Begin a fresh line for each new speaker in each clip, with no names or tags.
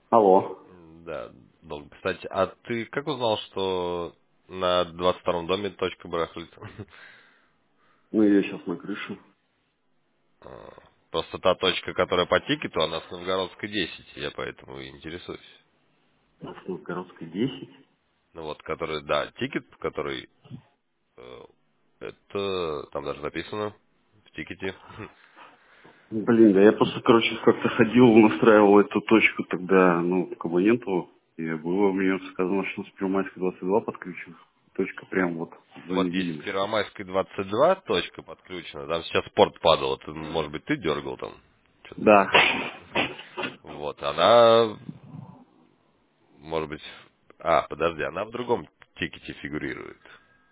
Алло.
Да, долго. Кстати, а ты как узнал, что на 22-м доме точка барахлит?
Ну, я сейчас на крыше.
А, просто та точка, которая по тикету, она с Новгородской 10, я поэтому и интересуюсь.
На Новгородской 10.
Ну вот, который, да, тикет, который, э, это там даже написано в тикете.
Блин, да я просто, короче, как-то ходил, настраивал эту точку тогда, ну, к абоненту. И было мне сказано, что с Первомайской 22 подключен. Точка прям вот в зоне
Вот есть
видимости.
Первомайской 22 точка подключена, там сейчас порт падал, это, может быть, ты дергал там? Что-то.
Да.
Вот, она, может быть, подожди, она в другом тикете фигурирует.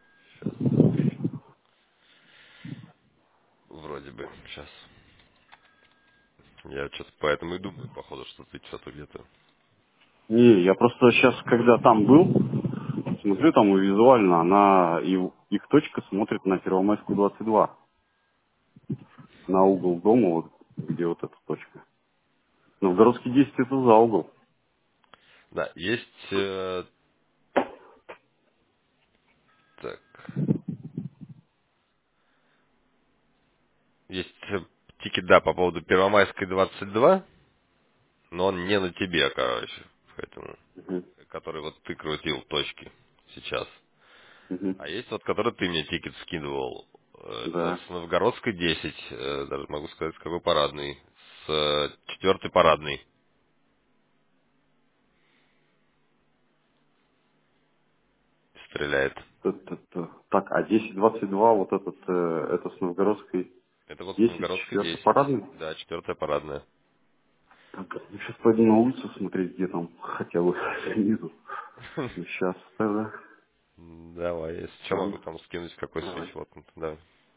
Вроде бы, сейчас. Я что-то поэтому и думаю, походу, что ты что-то где-то...
Не, я просто сейчас, когда там был, смотрю, там и визуально, она, их точка смотрит на Первомайскую 22. На угол дома, вот, где вот эта точка. Новгородский 10 это за угол.
Да, есть... так, есть тикет, да, по поводу Первомайской 22, но он не на тебе, короче, поэтому,
Мгм.
который вот ты крутил точки сейчас.
Мгм.
А есть вот, который ты мне тикет скидывал. Это
Да.
с Новгородской 10, даже могу сказать, с какой парадный. С 4-й парадной стреляет.
Так, а 1022 вот этот, это с Новгородской
Это вот с
10,
Новгородской
4
10.
парадный.
Да, 4-я парадная.
Так, я сейчас пойду на улицу смотреть, где там хотя бы снизу. Ну, сейчас тогда.
Давай, если что,
Ладно.
могу там скинуть какой
Давай.
свич. Вот, да.